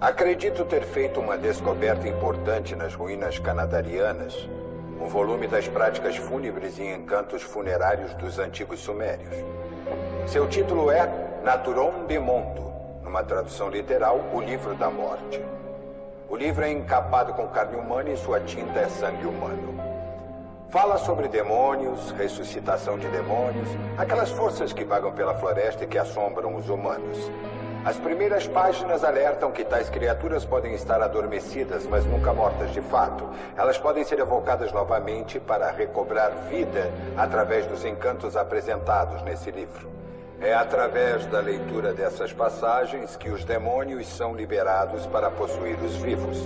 Acredito ter feito uma descoberta importante nas ruínas canadarianas, um volume das práticas fúnebres e encantos funerários dos antigos sumérios. Seu título é Naturom de Mondo, numa tradução literal, o livro da morte. O livro é encapado com carne humana e sua tinta é sangue humano. Fala sobre demônios, ressuscitação de demônios, aquelas forças que vagam pela floresta e que assombram os humanos. As primeiras páginas alertam que tais criaturas podem estar adormecidas, mas nunca mortas de fato. Elas podem ser evocadas novamente para recobrar vida através dos encantos apresentados nesse livro. É através da leitura dessas passagens que os demônios são liberados para possuir os vivos.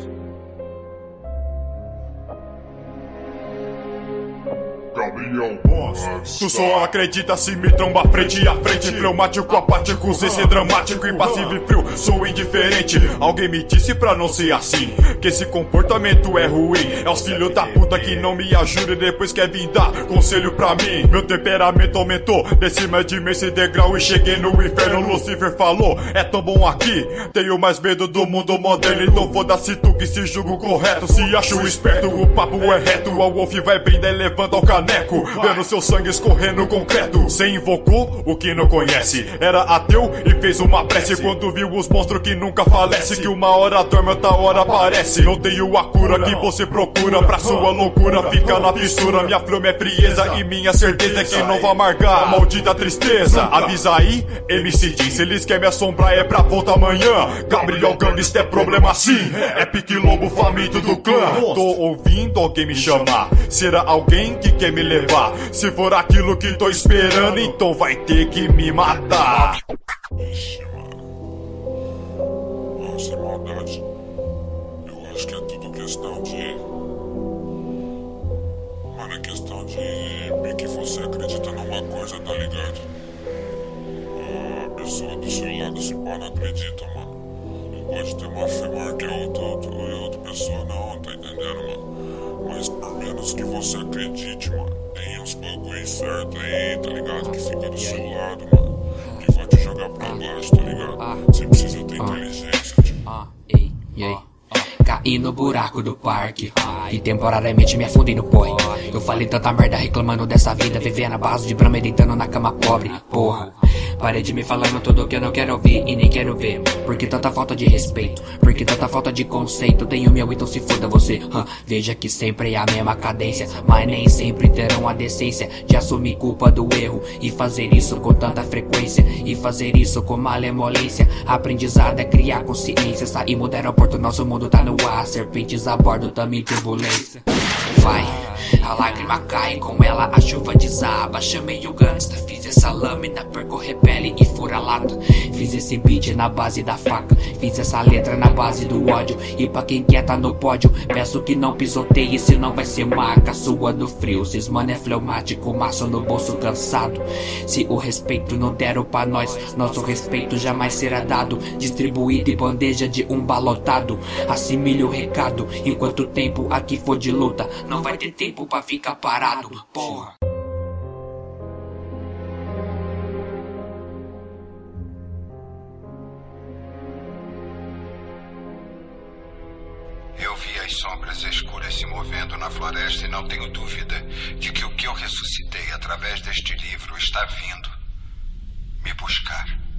Gabriel Boss. Tu só acredita se me tromba frente a frente. Fleumático, apático, sem ser dramático, impassível e frio, sou indiferente. Alguém me disse pra não ser assim, que esse comportamento é ruim. É os filhos da puta que não me ajudam e depois quer vir dar conselho pra mim. Meu temperamento aumentou, desci mais de esse degrau e cheguei no inferno. Lucifer falou, é tão bom aqui, tenho mais medo do mundo moderno. Então foda-se tu que se julga correto. Se acho esperto, o papo é reto. O Wolf vai brindar e levanta o caneco, vendo seu sangue escorrer no concreto. Cê invocou o que não conhece, era ateu e fez uma prece quando viu os monstros que nunca falece, que uma hora dorme, outra hora aparece. Não tenho a cura que você procura pra sua loucura, fica na fissura. Minha flama é frieza e minha certeza é que não vai amargar a maldita tristeza. Avisa aí, MC Jim, se eles querem me assombrar é pra volta amanhã. Gabriel Gangsta é problema sim, é pique lobo faminto do clã. Tô ouvindo alguém me chamar, será alguém que quer me levar? Se for aquilo que tô esperando, então vai ter que me matar. Ixi, mano. Nossa, maldade. Eu acho que é tudo questão de... Mano, é questão de que você acredita numa coisa, tá ligado? A pessoa do seu lado se pá não acredita, mano. Não pode ter uma fé maior que a outra pessoa não, tá entendendo, mano? Mas por menos que você acredite, mano, tem uns bagulho certo aí, tá ligado? Que fica do seu lado, mano, que vai te jogar pra baixo, tá ligado? Você precisa ter inteligência, tipo. Caí no buraco do parque e temporariamente me afundei no pó. Eu falei tanta merda reclamando dessa vida, vivendo a base de brama e deitando na cama pobre, porra. Parei de me falando tudo que eu não quero ouvir e nem quero ver. Porque tanta falta de respeito, porque tanta falta de conceito. Tenho meu, então se foda você. Veja que sempre é a mesma cadência, mas nem sempre terão a decência de assumir culpa do erro e fazer isso com tanta frequência, e fazer isso com malemolência. Aprendizado é criar consciência, sair mudar aeroporto, nosso mundo tá no ar. Serpentes a bordo, também turbulência. Vai, a lágrima cai, com ela a chuva desaba. Chamei o gangsta, fiz essa lâmina, percorrer pele e fura lata. Fiz esse beat na base da faca, fiz essa letra na base do ódio. E pra quem quer tá no pódio, peço que não pisoteie, senão vai ser marca sua do frio. Cis mano é fleumático, maço no bolso cansado. Se o respeito não deram pra nós, nosso respeito jamais será dado. Distribuído em bandeja de um balotado. Assimile o recado, enquanto o tempo aqui for de luta, não vai ter tempo pra ficar parado, porra. Eu vi as sombras escuras se movendo na floresta e não tenho dúvida de que o que eu ressuscitei através deste livro está vindo me buscar.